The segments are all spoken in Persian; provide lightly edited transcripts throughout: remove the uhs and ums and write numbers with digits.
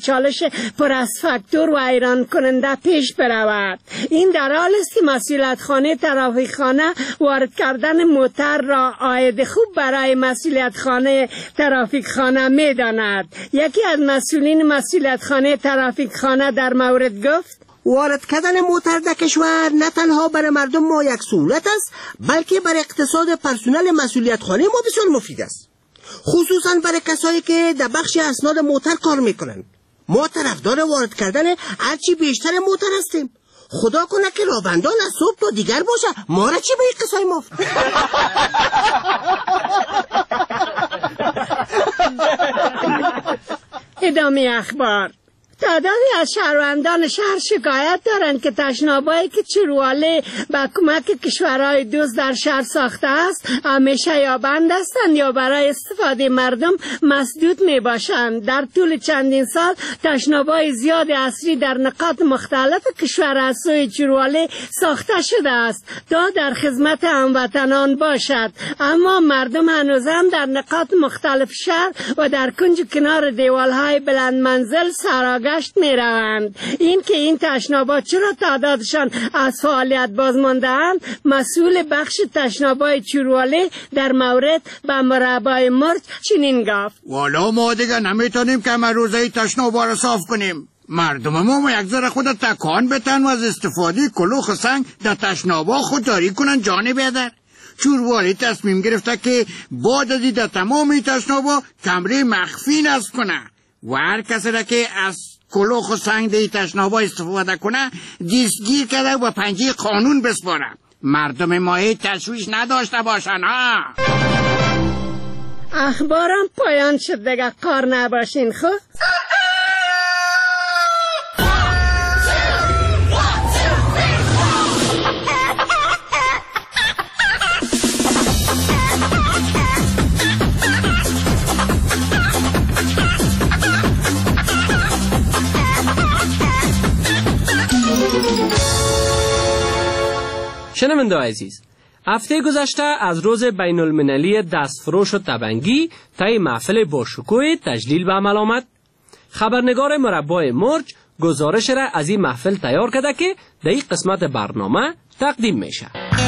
چالش پر از فاکتور و حیران کننده پیش برود. این در حال است که مسئولیتخانه ترافیکخانه وارد کردن موتر را عاید خوب برای مسئولیتخانه ترافیکخانه می داند. یکی از مسئولین مسئولیتخانه ترافیکخانه در مورد گفت: وارد کردن موتر در کشور نه تنها برای مردم ما یک سهولت است، بلکه برای اقتصاد پرسنل مسئولیتخانه ما بسیار مفید است، خصوصا برای کسایی که در بخش اسناد موتر کار میکنن. ما طرفدار وارد کردن هرچی بیشتر موتر هستیم. خدا کنه که رابندان از صبح تا دیگر باشه، ما را چی به این قصای مفت. ادامه اخبار. تعدادی از شهروندان شهر شکایت دارند که تشنابایی که چروواله با کمک کشورهای دوست در شهر ساخته است همیشه یا بند هستند یا برای استفاده مردم مسدود می باشند. در طول چندین سال تشنابای زیاد عصری در نقاط مختلف کشور از سوی چروواله ساخته شده است تا در خدمت هموطنان باشد، اما مردم هنوز هم در نقاط مختلف شهر و در کنج کنار دیوالهای بلند منزل سراغ می روند. این که این تشنابا چرا تعدادشان از فعالیت باز مانده‌اند، مسئول بخش تشنابای چروواله در مورد به مربای مرج چنین گفت: والا ما دیگه نمیتونیم که روزه تشنابا را صاف کنیم. مردم ما یک ذره خود تکان بتن و از استفاده کلوخ سنگ در تشنابا خودداری کنن. جانب بیادر چروواله تصمیم گرفته که بعد از در تمام تشنابا کمره مخفی نصب کنه و هر کسی را که از کلوخ و سنگ دی تشنابا استفاده کنه دستگیر کرده و پنجه قانون بسپاره. مردم ما تشویش نداشته باشن ها. اخبارم پایان شد، دیگه کار نباشین. خب شنونده عزیز، هفته گذشته از روز بین المللی دستفروش و تبنگی طی محفل باشکوه تجلیل به عمل آمد. خبرنگار مربای مرج گزارش را از این محفل تیار کرده که در این قسمت برنامه تقدیم میشه.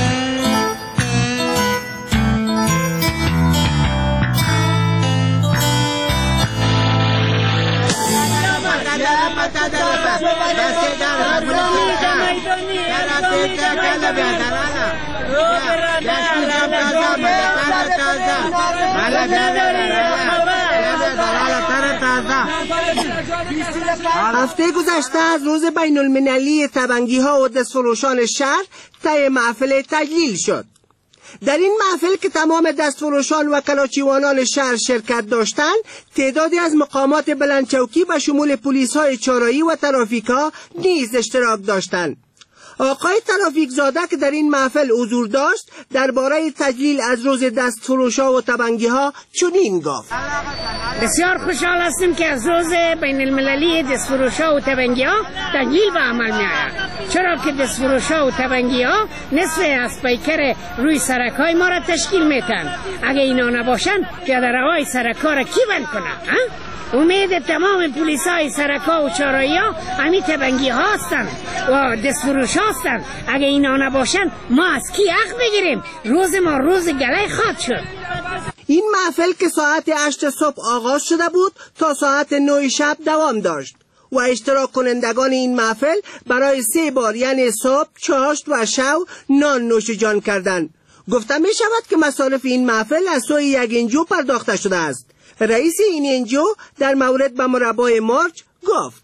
هفته گذشته از روز بین المللی تبنگی ها و دستفروشان شهر طی محفل تجلیل شد. در این محفل که تمام دستفروشان و کلاچیوانان شهر شرکت داشتند، تعدادی از مقامات بلندچوکی به شمول پلیس های چارایی و ترافیکا نیز اشتراک داشتند. آقای ترافیک زاده که در این محفل حضور داشت درباره تجلیل از روز دستفروشا و تبنگی ها چنین گفت: بسیار خوشحال هستیم که از روز بین المللی دستفروشا و تبنگی ها تجلیل به عمل می آید، چرا که دستفروشا و تبنگی ها نصف از پیکر روی سرکای ما را تشکیل میتن. اگه اینا نباشن پیاده‌روای سرکا را کی بند کنه؟ امید تمام پلیسای سرکا و چارایی ها همین تبنگی ها هستن و دستفروش هستن. اگه اینا نباشن ما از کی حق بگیریم؟ روز ما روز گله خواهد شد. این محفل که ساعت 8 صبح آغاز شده بود تا ساعت 9 شب دوام داشت و اشتراک کنندگان این محفل برای 3 بار یعنی صبح، چاشت و شب نان نوش جان کردند. گفته می شود که مصارف این محفل از سوی یک انجو پرداخته شده است. رئیس این انجو در مورد به مربای مرج گفت: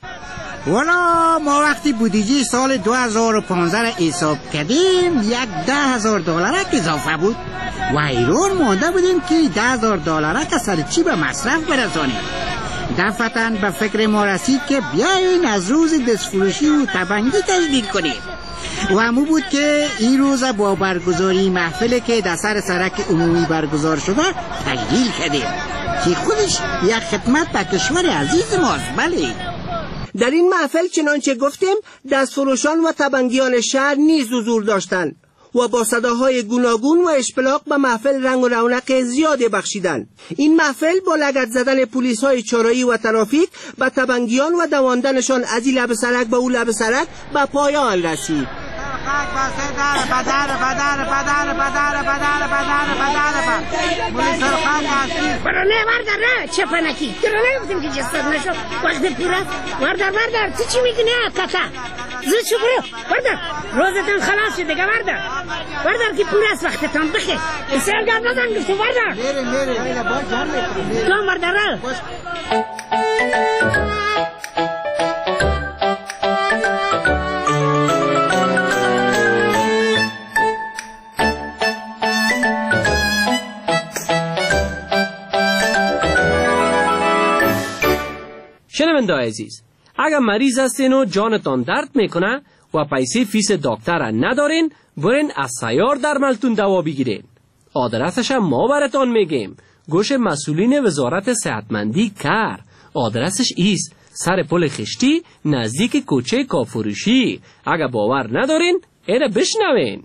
والا ما وقتی بودجه سال 2015 را حساب کردیم $10,000 اضافه بود و ایران مانده بودیم که $10,000 سر چی به مصرف برسانیم. دفعتاً به فکر ما رسید که بیاین از روز دستفروشی و تبنگی تجلیل کنیم و همون بود که این روز با برگزاری محفل که در سر سرک عمومی برگزار شده تجلیل کردیم که خودش یک خدمت به کشور عزیز ماست. بله، در این محفل چنانچه گفتیم دستفروشان و تبنگیان شهر نیز حضور داشتند. و با صداهای گوناگون و اشپلاق به محفل رنگ و رونق زیادی بخشیدند. این محفل با لگد زدن پلیس‌های چرایی و ترافیک به تبنگیان و دواندنشان از این لب سرک به اون لب سرک به پایان رسید. نه بردار نه چپنکی درنه بودیم که جستد نشو وقت پورست بردار تو چی میگی نه کتا زود شو برو بردار روزتان خلاص شد دیگه بردار که پورست وقتتان بخیر بسیار گرد ندن گفتو بردار تو بردار شنونده عزیز، اگر مریض هستین و جانتان درد میکنه و پیسه فیس دکتر ندارین، برین از سیار درملتون دوا بگیرین. آدرسش ما براتون میگیم. گوش مسئولین وزارت صحتمندی کار. آدرسش ایست سر پل خشتی نزدیک کوچه کافروشی. اگر باور ندارین اینو بشنوین.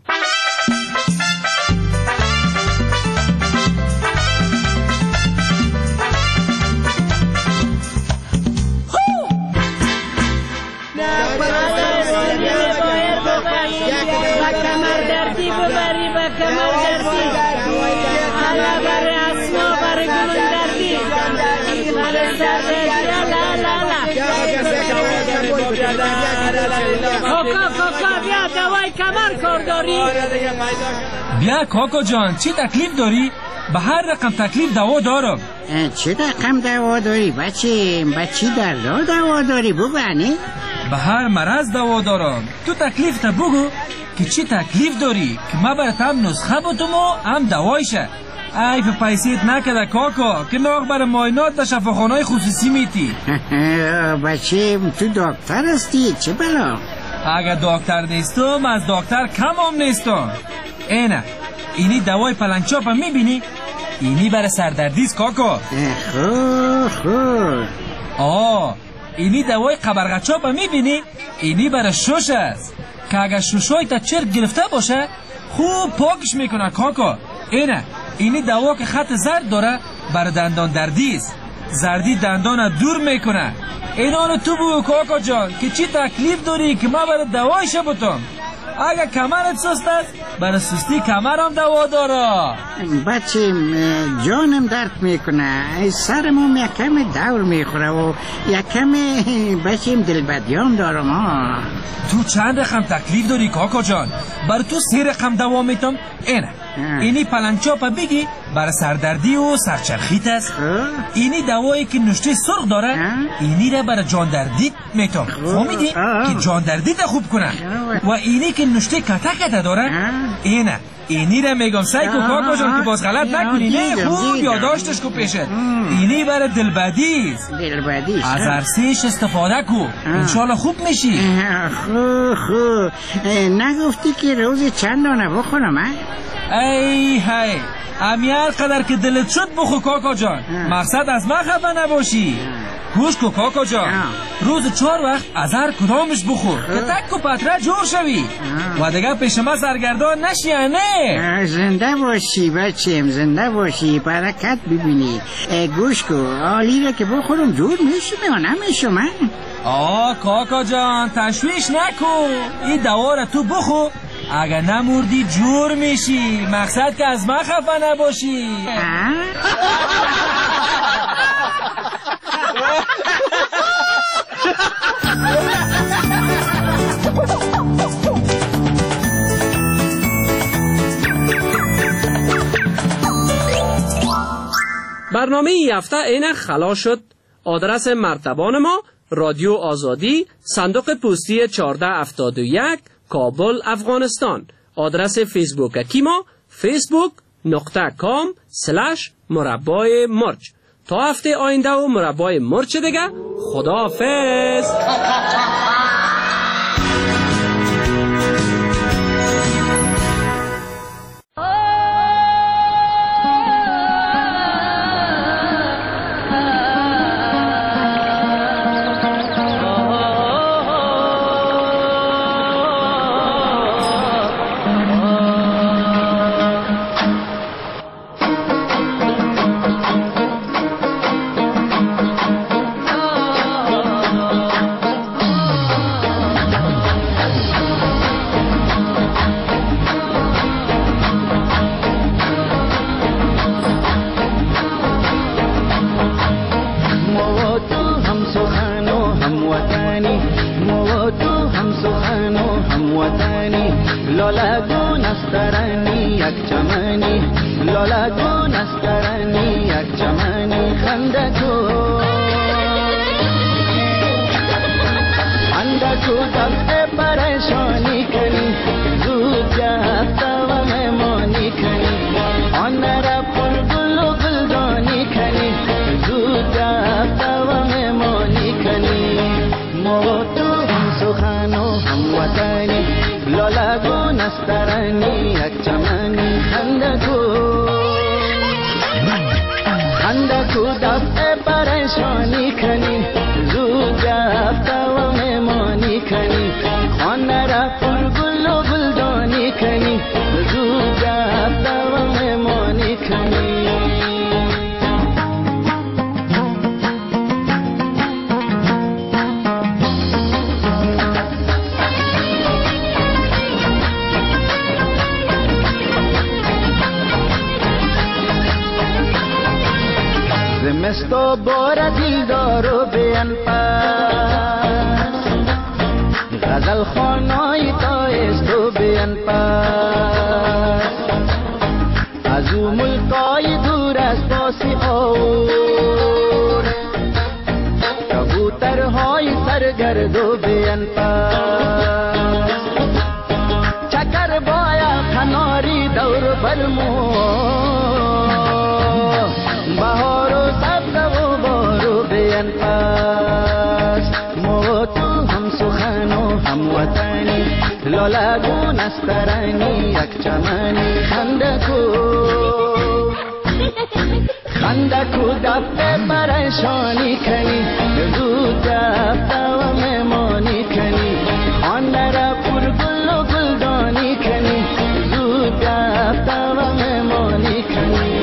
کاکا بیا دوای کمر کار داری؟ بیا کاکا جان چی تکلیف داری؟ به هر رقم تکلیف دوا دارم. چه رقم دوا داری بچه؟ بچی دردا دوا داری بگوانی؟ به هر مرض دوا دارم. تو تکلیف تا بگو که چی تکلیف داری که ما برات هم نسخه بتم و هم دوایشه. ای به پیسیت نکده کاکا که ناغ برای ماینات در شفاخانه‌های خصوصی میتی. بچه تو دکتر هستی چه بلا؟ اگر دکتر نیستم از دکتر کم هم نیستم. اینه اینی دوای پلنگچاپ هم میبینی؟ اینی برای سردردیست کاکا. خوب اینی دوای قبرغچاپ هم میبینی؟ اینی برای شش است که اگر ششای تا چرک گرفته باشه خوب پاکش میکنه کاکا. اینی دوا که خط زرد داره برای دندان دردیست. زردی دندان دور میکنه. اینانو تو بگو کاکا جان که چی تکلیف داری که ما برای دوایش بتم. اگر کمرت سست است برای سستی کمر هم دوا داره. بچه جانم درد میکنه، سرمم یکم دور میخوره و یکم بچه دلبدیام دارم. تو چند رقم تکلیف داری کاکا جان؟ برای تو 3 رقم دوا میتم. اینی پلنگچاپ بگی برای سردردی و سرچرخیت است. اینی دوایی که نشته سرخ داره اینی را برای جان دردی میتم. فهمیدی که جان دردی تا خوب کنه. و اینی که نشته کته داره اینی را میگم سعی کو کاکا جان که باز غلط نکنی. نه خوب یادداشتش کو پیشت. اینی برای دلبدی است. از عرصهش استفاده کو انشالله خوب میشی. خوب نگفتی که روز چند دانه بخورم؟ ای امیال قدر که دلت شد بخو کاکا جان. مقصد از من خفه نباشی. گوش کو کاکا جان، روز 4 وقت از هر کدامش بخور که تک و پتره جور شوی و دیگه پیش ما سرگردان نشی. نه زنده باشی بچم، زنده باشی، برکت ببینی. گوش کو آلی را که بخورم جور میشم یا نمیشم؟ کاکا جان تشویش نکن. این دوا را تو بخور، اگر نموردی جور میشی. مقصد که از من خفه نباشی. برنامه ای هفته اینه خلاص شد. آدرس مرتبان ما رادیو آزادی، صندوق پستی 1471 کابل افغانستان. آدرس فیسبوک ما facebook.com/مربای مرچ. تا هفته آینده و مربای مرچ دیگه. خداحافظ. سخنی ما تو هم سخن و هم وطنی لالگون استرنی یک چمنی لالگون استرنی یک چمنی خندکو خندکو دفع پریشانی کنی زود جفتا و مهمانی کنی آن را پر گل و گلدانی کنی زود جفتا و مهمانی کنی ما تو هم سخن و هم وطنی لالگون استرنی یک چمنی خندکو خندکو دفع پریشانی کنی زود جفتا و مهمانی کنی خانه را پر گل و گلدانی کنی زود جفتا و مهمانی کنی زمستو بار دیلدارو بیان پس غزل خانای تایستو بیان پس از او ملکای دور از باسی آور کبوترهای سرگردو بیان پس چکر بایا کناری دور برمو بهار و سبز و بارو بیان پس ما تو هم سخن و هم وطنی لالگون استرنی یک چمنی خندکو خندکو دفع پریشانی کنی زود جفتا و مهمانی کنی خانه را پر گل و گلدانی کنی زود جفتا و مهمانی کنی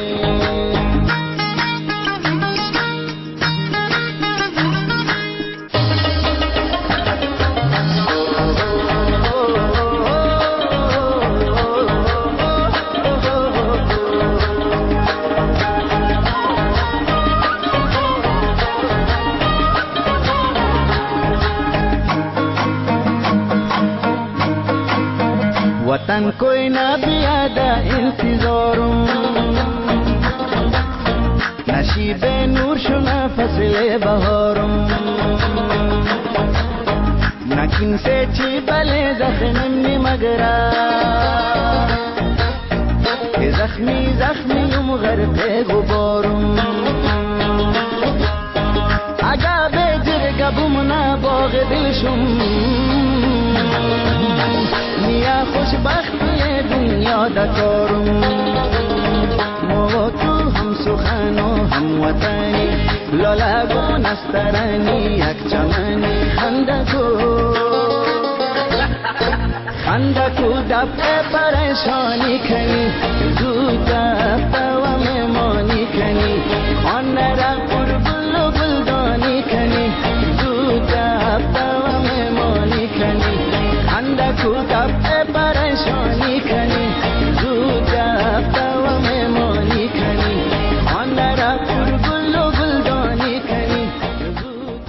वतन कोई ना बियादा इंतजारों नशीब नूर शुना फसले बहारों नकिन से ची बले जख्मी मगरा जख्मी जख्मी मगरते गुबारों आगा बेजर गबुमना बाग दिलशुम نیا خوشبختی دنیا دکارم ما تو هم سخن و هم وطنی لالگون استرنی یک چمنی خندکو خندکو دفع پریشانی کنی